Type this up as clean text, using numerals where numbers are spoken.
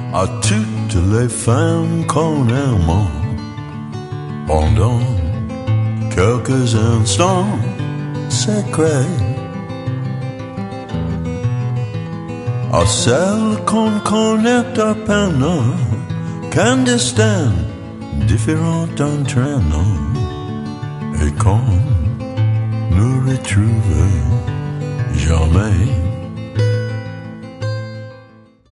à toutes les femmes qu'on aime pendant quelques instants secrets, à celles qu'on connaît à peine, qu'un destin différent entraînant, et qu'on ne retrouve jamais.